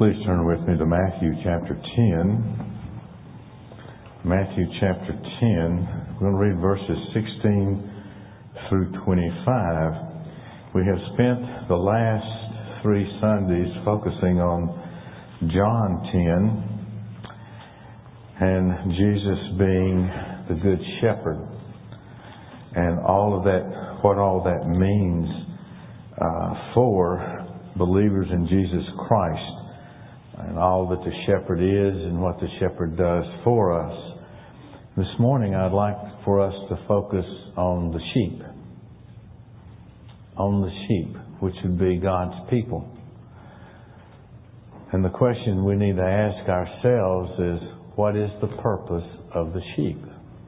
Please turn with me to Matthew chapter 10. Matthew chapter 10. We're going to read verses 16 through 25. We have spent the last 3 Sundays focusing on John 10 and Jesus being the Good Shepherd and all of that, what all that means for believers in Jesus Christ, and all that the shepherd is and what the shepherd does for us. This morning I'd like for us to focus on the sheep. On the sheep, which would be God's people. And the question we need to ask ourselves is, what is the purpose of the sheep?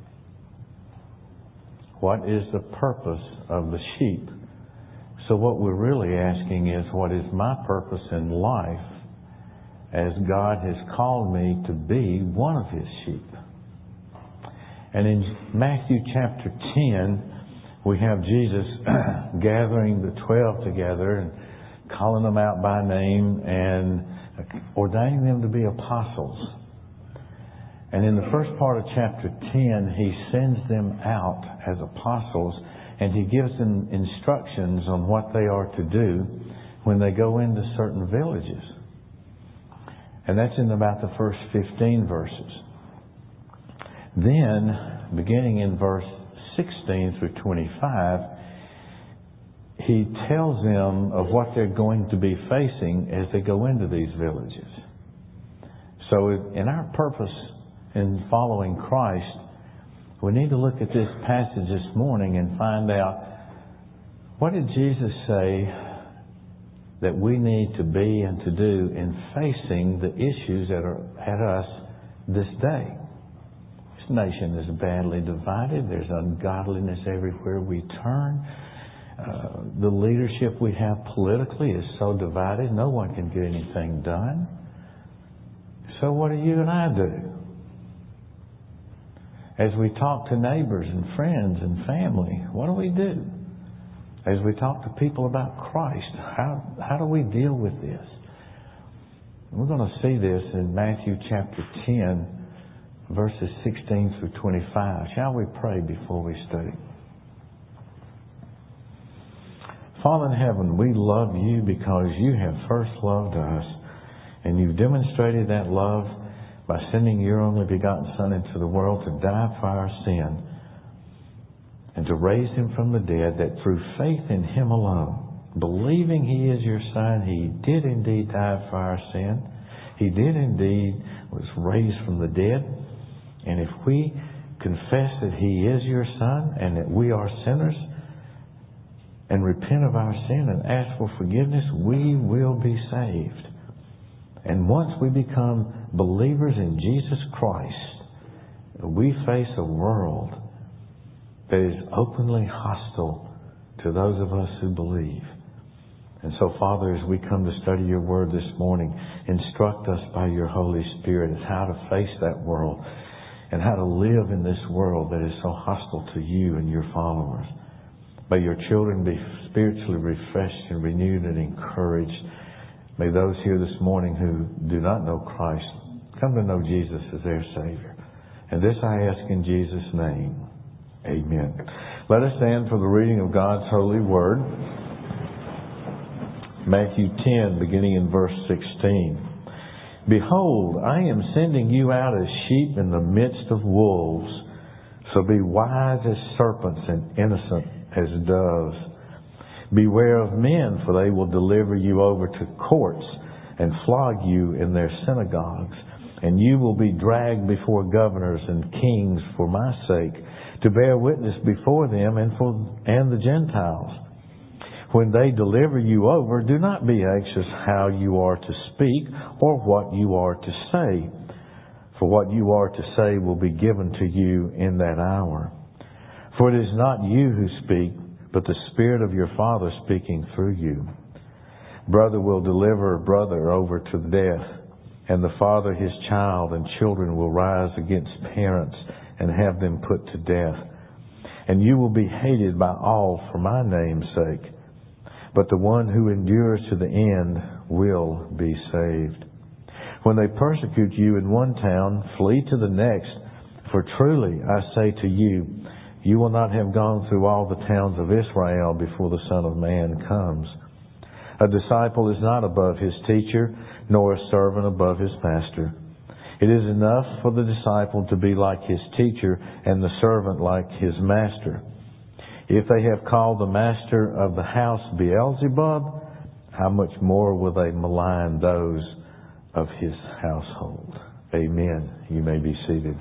What is the purpose of the sheep? So what we're really asking is, what is my purpose in life as God has called me to be one of His sheep? And in Matthew chapter 10, we have Jesus gathering the 12 together and calling them out by name and ordaining them to be apostles. And in the first part of chapter 10, He sends them out as apostles, and He gives them instructions on what they are to do when they go into certain villages. And that's in about the first 15 verses. Then, beginning in verse 16 through 25, He tells them of what they're going to be facing as they go into these villages. So in our purpose in following Christ, we need to look at this passage this morning and find out, what did Jesus say that we need to be and to do in facing the issues that are at us this day? This nation is badly divided. There's ungodliness everywhere we turn. The leadership we have politically is so divided, no one can get anything done. So what do you and I do? As we talk to neighbors and friends and family, what do we do? As we talk to people about Christ, how do we deal with this? We're going to see this in Matthew chapter 10, verses 16 through 25. Shall we pray before we study? Father in heaven, we love You because You have first loved us, and You've demonstrated that love by sending Your only begotten Son into the world to die for our sin and to raise Him from the dead, that through faith in Him alone, believing He is Your Son, He did indeed die for our sin. He did indeed was raised from the dead. And if we confess that He is Your Son and that we are sinners and repent of our sin and ask for forgiveness, we will be saved. And once we become believers in Jesus Christ, we face a world that is openly hostile to those of us who believe. And so, Father, as we come to study Your Word this morning, instruct us by Your Holy Spirit as how to face that world and how to live in this world that is so hostile to You and Your followers. May Your children be spiritually refreshed and renewed and encouraged. May those here this morning who do not know Christ come to know Jesus as their Savior. And this I ask in Jesus' name. Amen. Let us stand for the reading of God's holy word. Matthew 10, beginning in verse 16. Behold, I am sending you out as sheep in the midst of wolves. So be wise as serpents and innocent as doves. Beware of men, for they will deliver you over to courts and flog you in their synagogues. And you will be dragged before governors and kings for my sake, to bear witness before them and the Gentiles. When they deliver you over, do not be anxious how you are to speak or what you are to say. For what you are to say will be given to you in that hour. For it is not you who speak, but the Spirit of your Father speaking through you. Brother will deliver brother over to death, and the father his child, and children will rise against parents and have them put to death. And you will be hated by all for my name's sake. But the one who endures to the end will be saved. When they persecute you in one town, flee to the next. For truly, I say to you, you will not have gone through all the towns of Israel before the Son of Man comes. A disciple is not above his teacher, nor a servant above his master. It is enough for the disciple to be like his teacher and the servant like his master. If they have called the master of the house Beelzebub, how much more will they malign those of his household? Amen. You may be seated.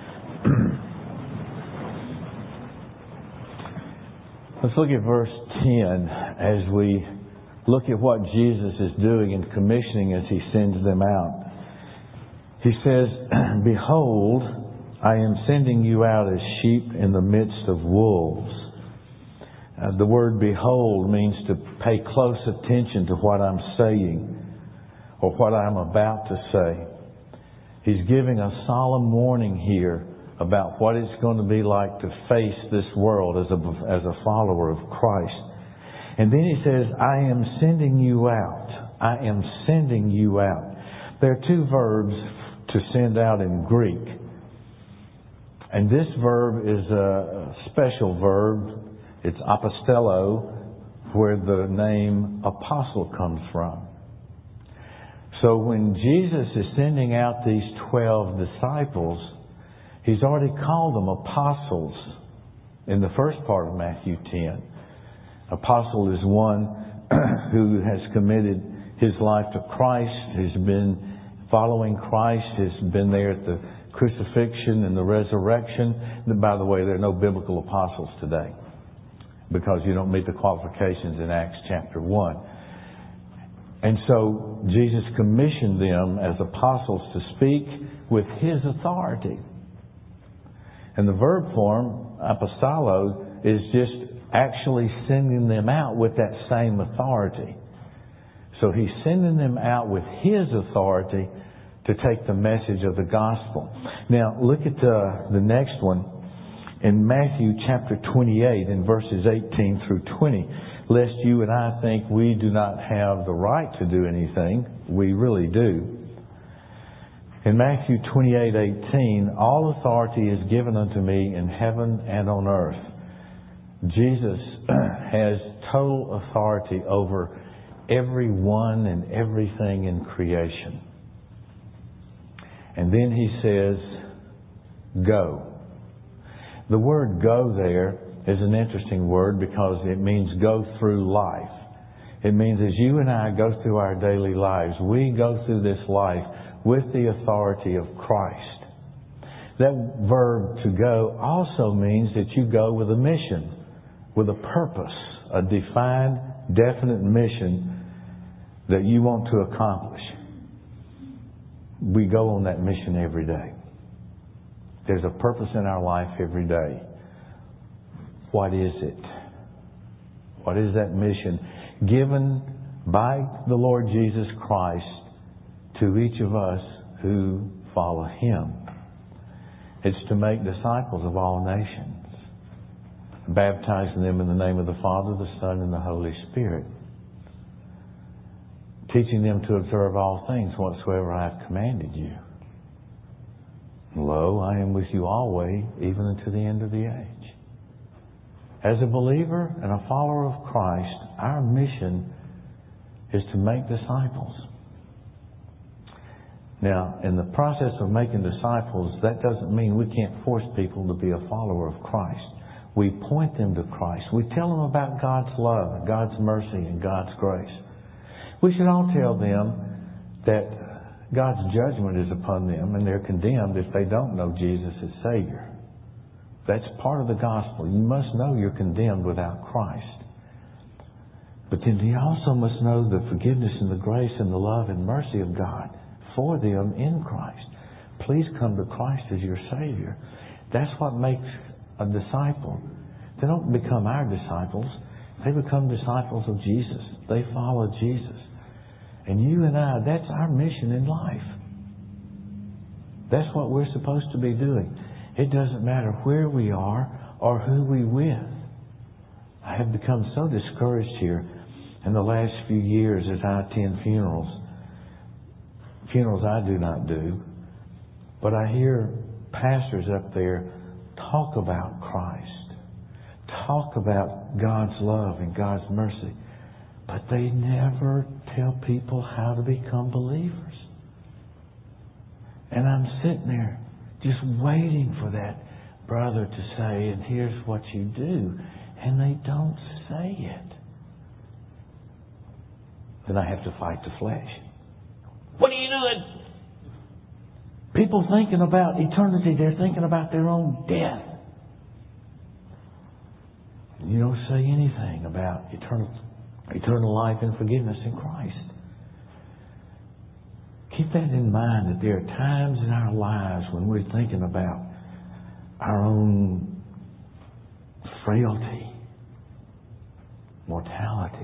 Let's look at verse 10 as we look at what Jesus is doing and commissioning as he sends them out. He says, Behold, I am sending you out as sheep in the midst of wolves. The word behold means to pay close attention to what I'm saying or what I'm about to say. He's giving a solemn warning here about what it's going to be like to face this world as a follower of Christ. And then he says, I am sending you out. I am sending you out. There are two verbs to send out in Greek. And this verb is a special verb. It's apostello, where the name apostle comes from. So when Jesus is sending out these 12 disciples, He's already called them apostles in the first part of Matthew 10. Apostle is one who has committed his life to Christ, has been following Christ, has been there at the crucifixion and the resurrection. By the way, there are no biblical apostles today because you don't meet the qualifications in Acts chapter 1. And so Jesus commissioned them as apostles to speak with His authority. And the verb form, apostolo, is just actually sending them out with that same authority. So He's sending them out with His authority to take the message of the gospel. Now, look at the next one. In Matthew chapter 28, in verses 18 through 20, lest you and I think we do not have the right to do anything, we really do. In Matthew 28:18, all authority is given unto me in heaven and on earth. Jesus has total authority over everyone and everything in creation. And then He says, go. The word go there is an interesting word because it means go through life. It means as you and I go through our daily lives, we go through this life with the authority of Christ. That verb to go also means that you go with a mission, with a purpose, a defined, definite mission that you want to accomplish. We go on that mission every day. There's a purpose in our life every day. What is it? What is that mission given by the Lord Jesus Christ to each of us who follow Him? It's to make disciples of all nations, baptizing them in the name of the Father, the Son, and the Holy Spirit, teaching them to observe all things whatsoever I have commanded you. Lo, I am with you always, even unto the end of the age. As a believer and a follower of Christ, our mission is to make disciples. Now, in the process of making disciples, that doesn't mean we can't force people to be a follower of Christ. We point them to Christ. We tell them about God's love, God's mercy, and God's grace. We should all tell them that God's judgment is upon them and they're condemned if they don't know Jesus as Savior. That's part of the gospel. You must know you're condemned without Christ. But then you also must know the forgiveness and the grace and the love and mercy of God for them in Christ. Please come to Christ as your Savior. That's what makes a disciple. They don't become our disciples. They become disciples of Jesus. They follow Jesus. And you and I, that's our mission in life. That's what we're supposed to be doing. It doesn't matter where we are or who we're with. I have become so discouraged here in the last few years as I attend funerals. funerals I do not do. But I hear pastors up there talk about Christ, talk about God's love and God's mercy, but they never tell people how to become believers. And I'm sitting there just waiting for that brother to say, and here's what you do. And they don't say it. Then I have to fight the flesh. What are you doing? People thinking about eternity, they're thinking about their own death. You don't say anything about eternal life and forgiveness in Christ. Keep that in mind, that there are times in our lives when we're thinking about our own frailty, mortality,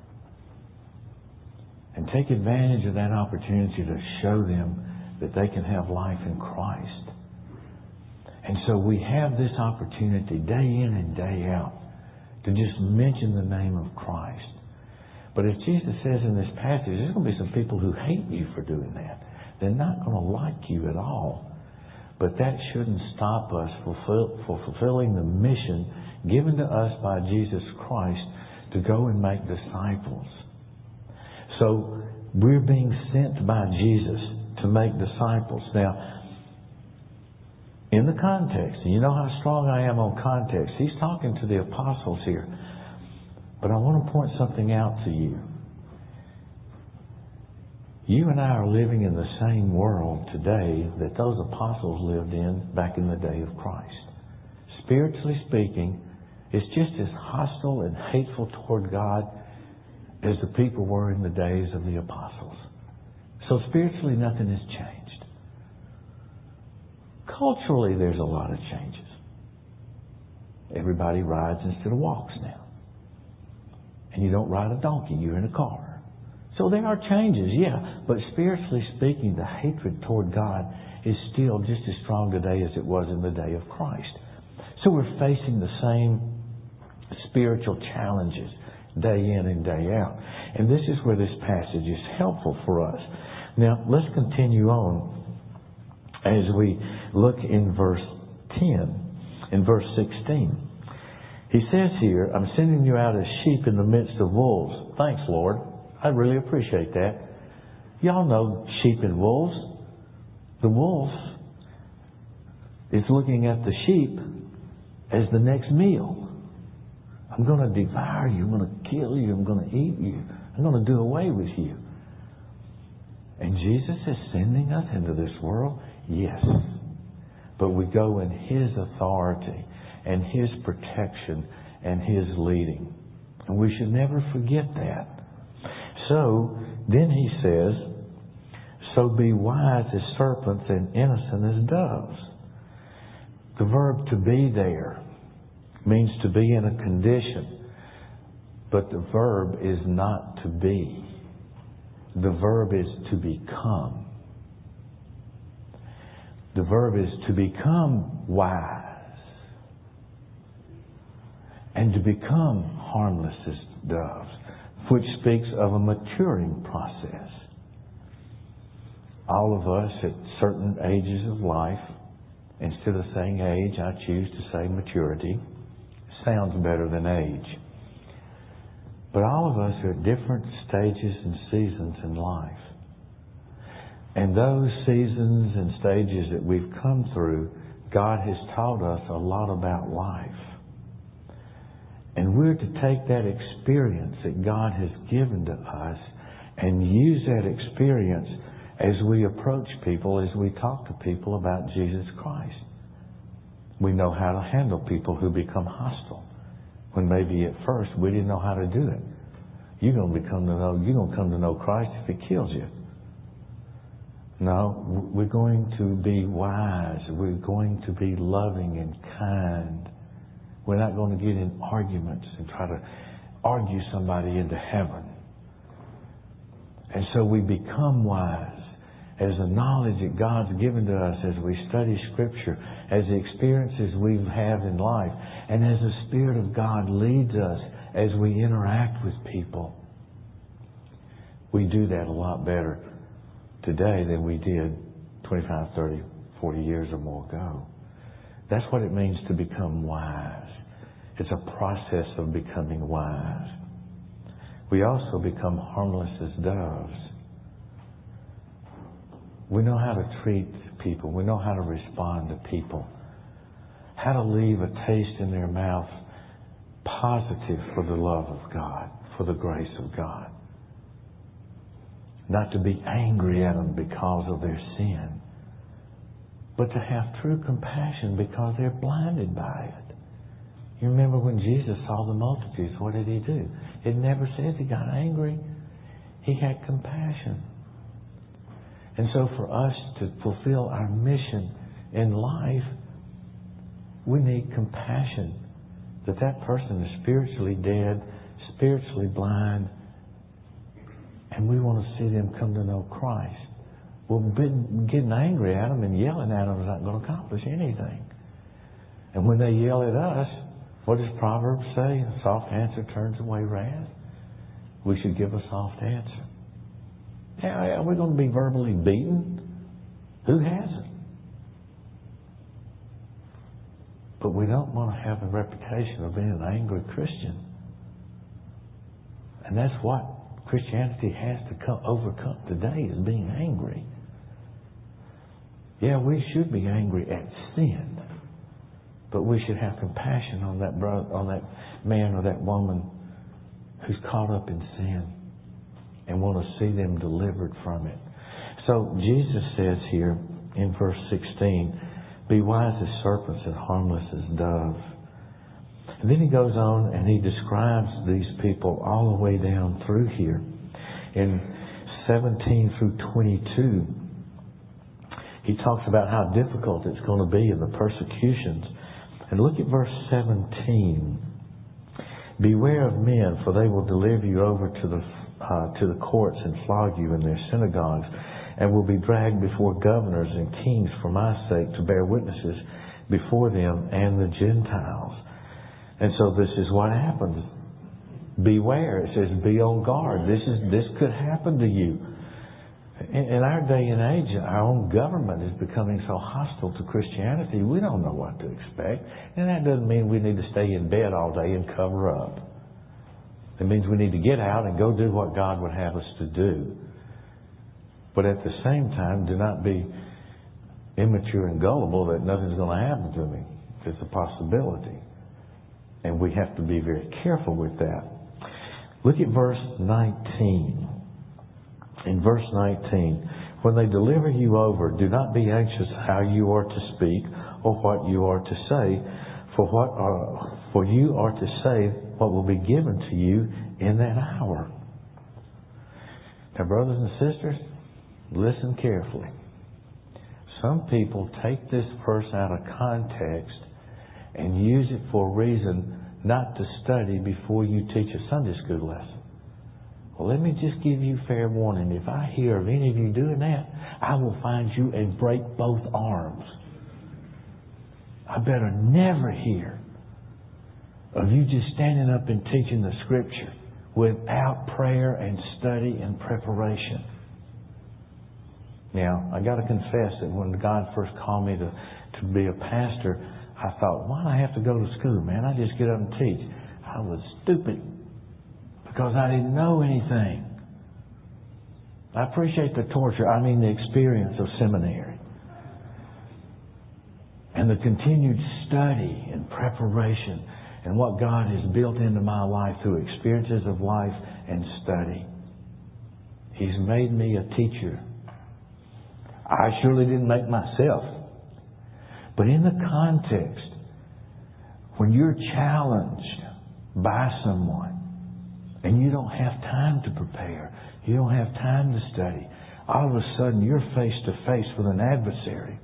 and take advantage of that opportunity to show them that they can have life in Christ. And so we have this opportunity day in and day out to just mention the name of Christ. But as Jesus says in this passage, there's going to be some people who hate you for doing that. They're not going to like you at all. But that shouldn't stop us for fulfilling the mission given to us by Jesus Christ to go and make disciples. So we're being sent by Jesus to make disciples. Now, in the context, and you know how strong I am on context, he's talking to the apostles here. But I want to point something out to you. You and I are living in the same world today that those apostles lived in back in the day of Christ. Spiritually speaking, it's just as hostile and hateful toward God as the people were in the days of the apostles. So spiritually, nothing has changed. Culturally, there's a lot of changes. Everybody rides instead of walks now. And you don't ride a donkey, you're in a car. So there are changes, yeah. But spiritually speaking, the hatred toward God is still just as strong today as it was in the day of Christ. So we're facing the same spiritual challenges day in and day out. And this is where this passage is helpful for us. Now, let's continue on as we look in verse 10, in verse 16. He says here, I'm sending you out as sheep in the midst of wolves. Thanks, Lord. I really appreciate that. Y'all know sheep and wolves. The wolf is looking at the sheep as the next meal. I'm going to devour you. I'm going to kill you. I'm going to eat you. I'm going to do away with you. And Jesus is sending us into this world? Yes. But we go in His authority and His protection and His leading. And we should never forget that. So, then He says, so be wise as serpents and innocent as doves. The verb to be there means to be in a condition. But the verb is not to be. The verb is to become. The verb is to become wise. And to become harmless as doves, which speaks of a maturing process. All of us at certain ages of life, instead of saying age, I choose to say maturity. Sounds better than age. But all of us are at different stages and seasons in life. And those seasons and stages that we've come through, God has taught us a lot about life. And we're to take that experience that God has given to us and use that experience as we approach people, as we talk to people about Jesus Christ. We know how to handle people who become hostile, when maybe at first we didn't know how to do it. You're going to come to know Christ if He kills you. No, we're going to be wise. We're going to be loving and kind. We're not going to get in arguments and try to argue somebody into heaven. And so we become wise as the knowledge that God's given to us as we study Scripture, as the experiences we have in life, and as the Spirit of God leads us as we interact with people. We do that a lot better today than we did 25, 30, 40 years or more ago. That's what it means to become wise. It's a process of becoming wise. We also become harmless as doves. We know how to treat people. We know how to respond to people. How to leave a taste in their mouth positive for the love of God, for the grace of God. Not to be angry at them because of their sin, but to have true compassion because they're blinded by it. You remember when Jesus saw the multitudes, what did He do? It never says He got angry. He had compassion. And so for us to fulfill our mission in life, we need compassion. That person is spiritually dead, spiritually blind, and we want to see them come to know Christ. Well, getting angry at them and yelling at them is not going to accomplish anything. And when they yell at us, what does Proverbs say? A soft answer turns away wrath. We should give a soft answer. Yeah, are we going to be verbally beaten? Who hasn't? But we don't want to have a reputation of being an angry Christian. And that's what Christianity has to overcome today, is being angry. Yeah, we should be angry at sin, but we should have compassion on that brother, on that man or that woman who's caught up in sin, and want to see them delivered from it. So Jesus says here in verse 16, be wise as serpents and harmless as doves. And then he goes on and he describes these people all the way down through here. In 17 through 22, he talks about how difficult it's going to be in the persecutions. And look at verse 17. Beware of men, for they will deliver you over to the courts and flog you in their synagogues, and will be dragged before governors and kings for my sake to bear witnesses before them and the Gentiles. And so this is what happens. Beware. It says be on guard. This could happen to you. In our day and age, our own government is becoming so hostile to Christianity, we don't know what to expect. And that doesn't mean we need to stay in bed all day and cover up. It means we need to get out and go do what God would have us to do. But at the same time, do not be immature and gullible that nothing's going to happen to me. It's a possibility. And we have to be very careful with that. Look at verse 19. In verse 19, when they deliver you over, do not be anxious how you are to speak or what you are to say, for you are to say what will be given to you in that hour. Now, brothers and sisters, listen carefully. Some people take this verse out of context and use it for a reason not to study before you teach a Sunday school lesson. Well, let me just give you fair warning. If I hear of any of you doing that, I will find you and break both arms. I better never hear of you just standing up and teaching the Scripture without prayer and study and preparation. Now, I got to confess that when God first called me to be a pastor, I thought, why do I have to go to school, man? I just get up and teach. I was stupid because I didn't know anything. I appreciate the torture, the experience of seminary. And the continued study and preparation and what God has built into my life through experiences of life and study. He's made me a teacher. I surely didn't make myself. But in the context, when you're challenged by someone and you don't have time to prepare, you don't have time to study, all of a sudden you're face to face with an adversary.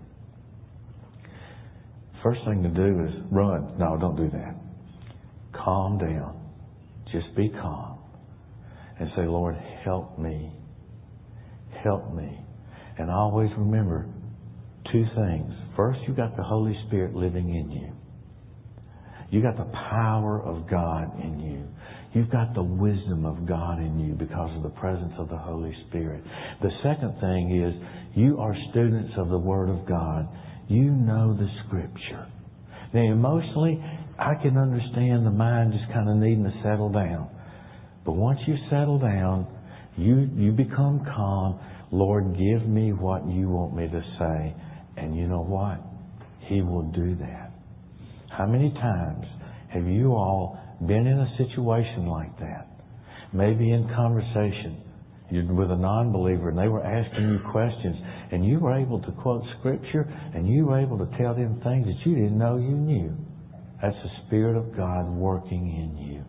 First thing to do is run. No, don't do that. Calm down. Just be calm. And say, Lord, help me. Help me. And always remember two things. First, you got the Holy Spirit living in you. You got the power of God in you. You've got the wisdom of God in you because of the presence of the Holy Spirit. The second thing is you are students of the Word of God. You know the Scripture. Now, emotionally, I can understand the mind just kind of needing to settle down. But once you settle down, you become calm. Lord, give me what you want me to say. And you know what? He will do that. How many times have you all been in a situation like that? Maybe in conversation with a non-believer, and they were asking you questions, and you were able to quote Scripture, and you were able to tell them things that you didn't know you knew. That's the Spirit of God working in you.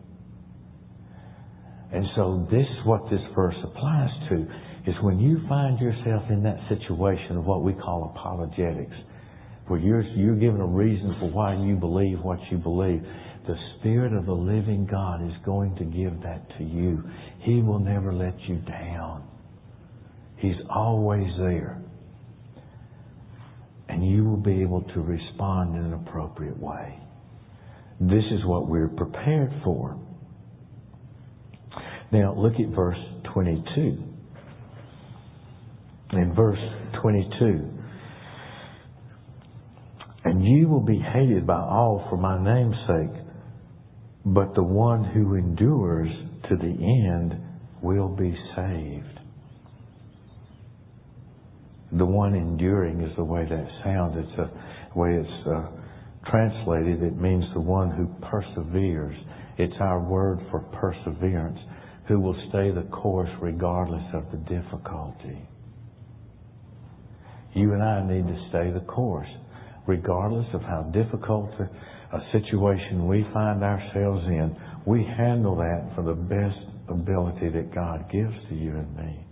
And so this is what this verse applies to, is when you find yourself in that situation of what we call apologetics, where you're given a reason for why you believe what you believe, the Spirit of the living God is going to give that to you. He will never let you down. He's always there. And you will be able to respond in an appropriate way. This is what we're prepared for. Now, look at verse 22. In verse 22, and you will be hated by all for my name's sake, but the one who endures to the end will be saved. The one enduring is the way that sounds. It's the way it's translated. It means the one who perseveres. It's our word for perseverance, who will stay the course regardless of the difficulty. You and I need to stay the course, regardless of how difficult a situation we find ourselves in. We handle that for the best ability that God gives to you and me.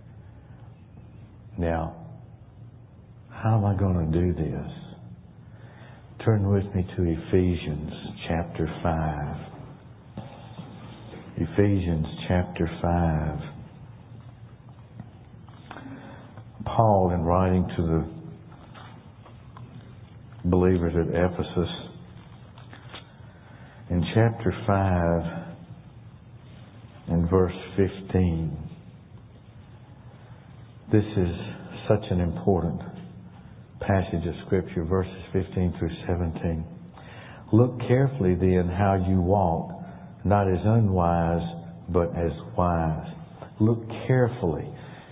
Now, how am I going to do this? Turn with me to Ephesians chapter 5. Ephesians chapter 5. Paul, in writing to the believers at Ephesus, in chapter 5 and verse 15, this is such an important passage of Scripture, verses 15 through 17. Look carefully then how you walk, not as unwise, but as wise. Look carefully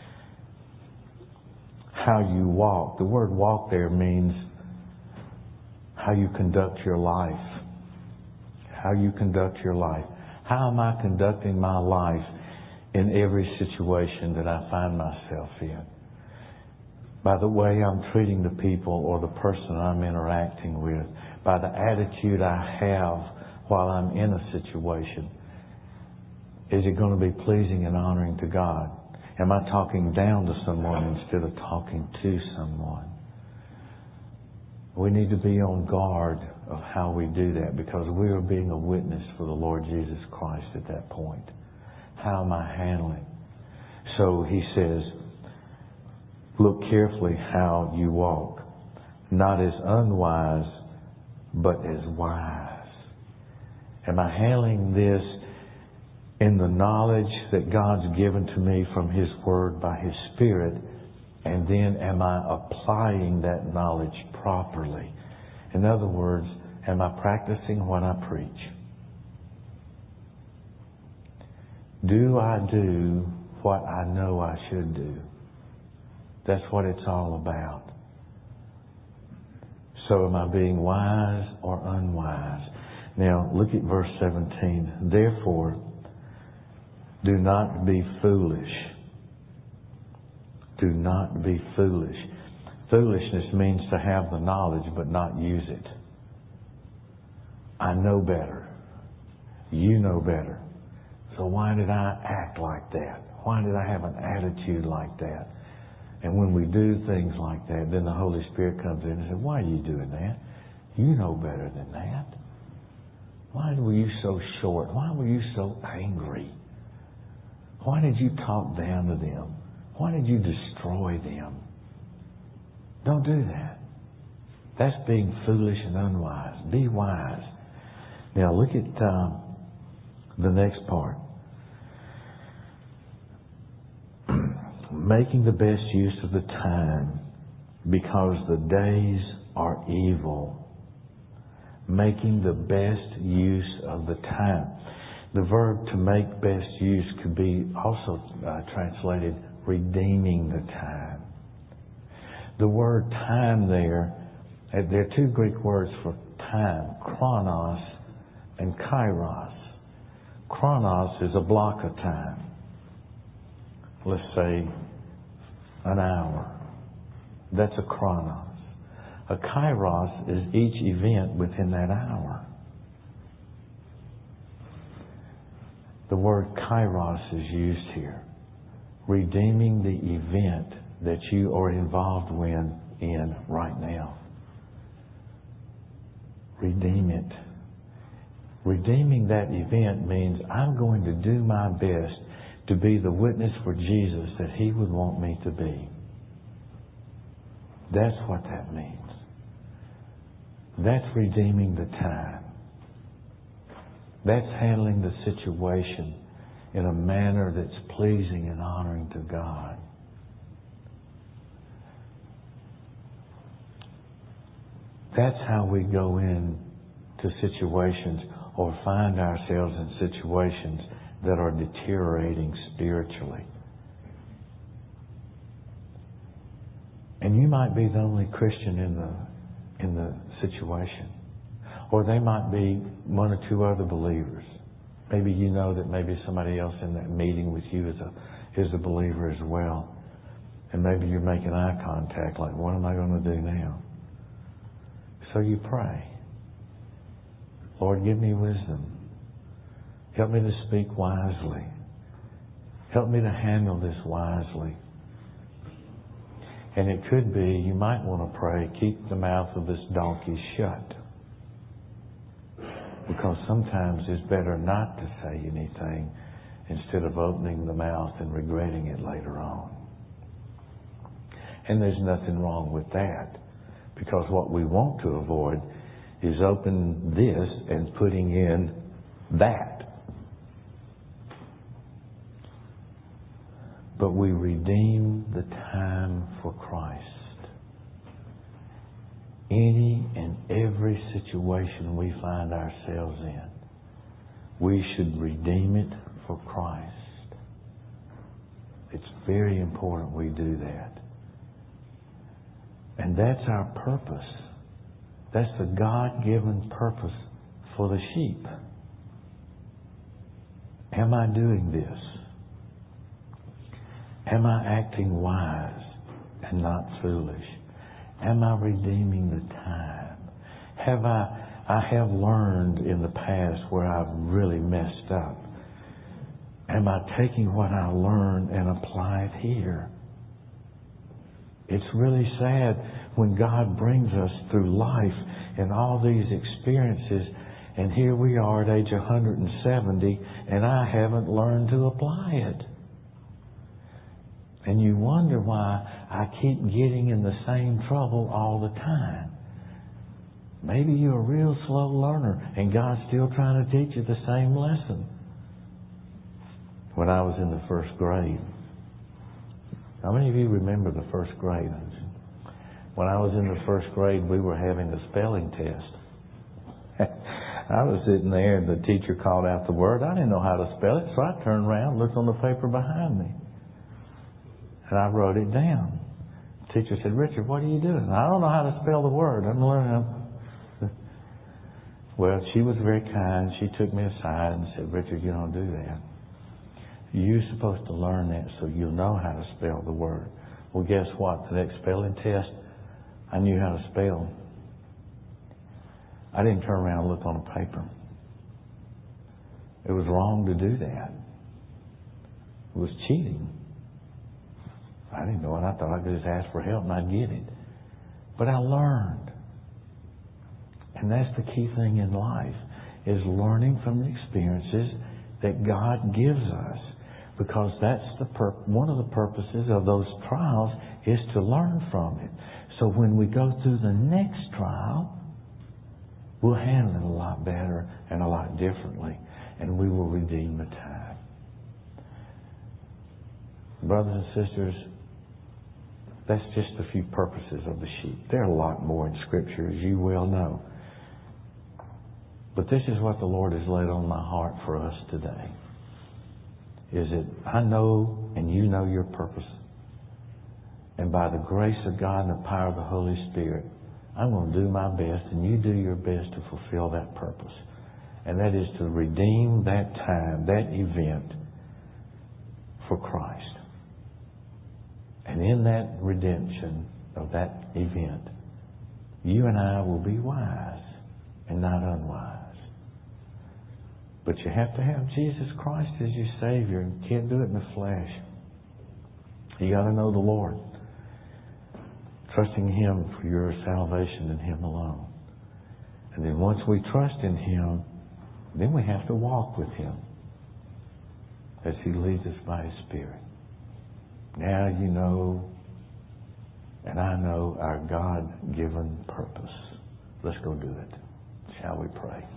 how you walk. The word walk there means how you conduct your life. How you conduct your life. How am I conducting my life in every situation that I find myself in? By the way I'm treating the people or the person I'm interacting with. By the attitude I have while I'm in a situation. Is it going to be pleasing and honoring to God? Am I talking down to someone instead of talking to someone? We need to be on guard of how we do that, because we are being a witness for the Lord Jesus Christ at that point. How am I handling? So he says, look carefully how you walk, not as unwise, but as wise. Am I handling this in the knowledge that God's given to me from His Word by His Spirit, and then am I applying that knowledge properly? In other words, am I practicing what I preach? Do I do what I know I should do? That's what it's all about. So am I being wise or unwise? Now, look at verse 17. Therefore, do not be foolish. Do not be foolish. Foolishness means to have the knowledge but not use it. I know better. You know better. So why did I act like that? Why did I have an attitude like that? And when we do things like that, then the Holy Spirit comes in and says, why are you doing that? You know better than that. Why were you so short? Why were you so angry? Why did you talk down to them? Why did you destroy them? Don't do that. That's being foolish and unwise. Be wise. Now look at The next part. Making the best use of the time because the days are evil. Making the best use of the time. The verb to make best use could be also translated redeeming the time. The word time there are two Greek words for time, chronos and kairos. Chronos is a block of time. Let's say an hour. That's a chronos. A kairos is each event within that hour. The word kairos is used here. Redeeming the event that you are involved in right now. Redeem it. Redeeming that event means I'm going to do my best to be the witness for Jesus that He would want me to be. That's what that means. That's redeeming the time. That's handling the situation in a manner that's pleasing and honoring to God. That's how we go in to situations or find ourselves in situations that are deteriorating spiritually. And you might be the only Christian in the situation. Or they might be one or two other believers. Maybe you know that maybe somebody else in that meeting with you is a believer as well. And maybe you're making eye contact like, what am I going to do now? So you pray. Lord, give me wisdom. Help me to speak wisely. Help me to handle this wisely. And it could be, you might want to pray, keep the mouth of this donkey shut. Because sometimes it's better not to say anything instead of opening the mouth and regretting it later on. And there's nothing wrong with that. Because what we want to avoid is open this and putting in that. But we redeem the time for Christ. Any and every situation we find ourselves in, we should redeem it for Christ. It's very important we do that. And that's our purpose. That's the God-given purpose for the sheep. Am I doing this? Am I acting wise and not foolish? Am I redeeming the time? I have learned in the past where I've really messed up. Am I taking what I learned and apply it here? It's really sad when God brings us through life and all these experiences, and here we are at age 170, and I haven't learned to apply it. And you wonder why I keep getting in the same trouble all the time. Maybe you're a real slow learner and God's still trying to teach you the same lesson. When I was in the first grade, how many of you remember the first grade? When I was in the first grade, we were having a spelling test. I was sitting there and the teacher called out the word. I didn't know how to spell it, so I turned around and looked on the paper behind me. And I wrote it down. The teacher said, Richard, what are you doing? I don't know how to spell the word. I'm learning. Well, she was very kind. She took me aside and said, Richard, you don't do that. You're supposed to learn that so you'll know how to spell the word. Well, guess what? The next spelling test, I knew how to spell. I didn't turn around and look on a paper. It was wrong to do that. It was cheating. I didn't know it. I thought I could just ask for help and I'd get it. But I learned. And that's the key thing in life, is learning from the experiences that God gives us. Because that's one of the purposes of those trials is to learn from it. So when we go through the next trial, we'll handle it a lot better and a lot differently. and we will redeem the time. Brothers and sisters, that's just a few purposes of the sheep. There are a lot more in Scripture, as you well know. But this is what the Lord has laid on my heart for us today. Is that I know and you know your purpose. And by the grace of God and the power of the Holy Spirit, I'm going to do my best and you do your best to fulfill that purpose. And that is to redeem that time, that event for Christ. And in that redemption of that event, you and I will be wise and not unwise. But you have to have Jesus Christ as your Savior. You can't do it in the flesh. You got to know the Lord. Trusting Him for your salvation and Him alone. And then once we trust in Him, then we have to walk with Him as He leads us by His Spirit. Now you know, and I know our God-given purpose. Let's go do it. Shall we pray?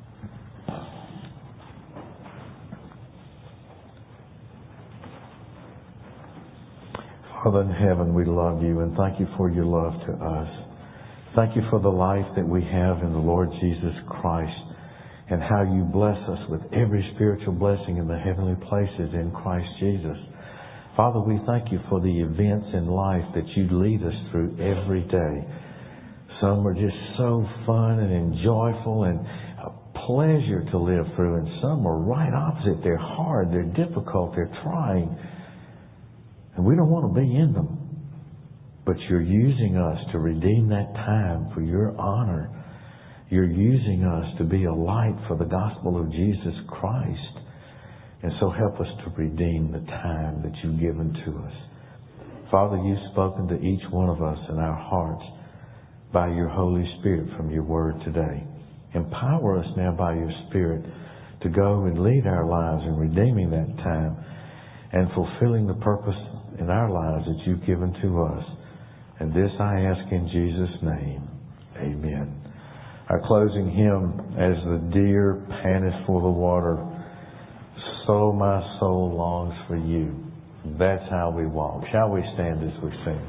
Father in heaven, we love you and thank you for your love to us. Thank you for the life that we have in the Lord Jesus Christ and how you bless us with every spiritual blessing in the heavenly places in Christ Jesus. Father, we thank you for the events in life that you lead us through every day. Some are just so fun and joyful and a pleasure to live through, and some are right opposite. They're hard, they're difficult, they're trying. And we don't want to be in them. But you're using us to redeem that time for your honor. You're using us to be a light for the gospel of Jesus Christ. And so help us to redeem the time that you've given to us. Father, you've spoken to each one of us in our hearts by your Holy Spirit from your word today. Empower us now by your Spirit to go and lead our lives in redeeming that time and fulfilling the purpose in our lives that you've given to us. And this I ask in Jesus' name. Amen. Our closing hymn, As the Deer Panteth for the Water, So my soul longs for you. That's how we walk. Shall we stand as we sing?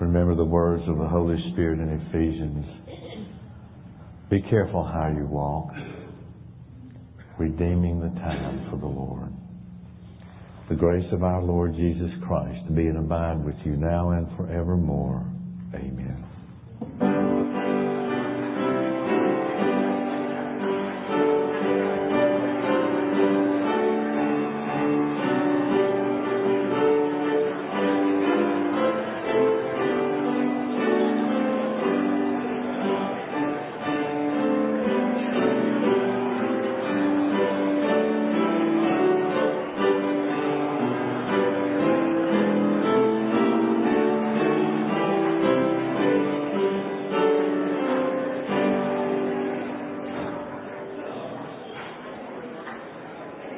Remember the words of the Holy Spirit in Ephesians. Be careful how you walk, redeeming the time for the Lord. The grace of our Lord Jesus Christ be and abide with you now and forevermore. Amen.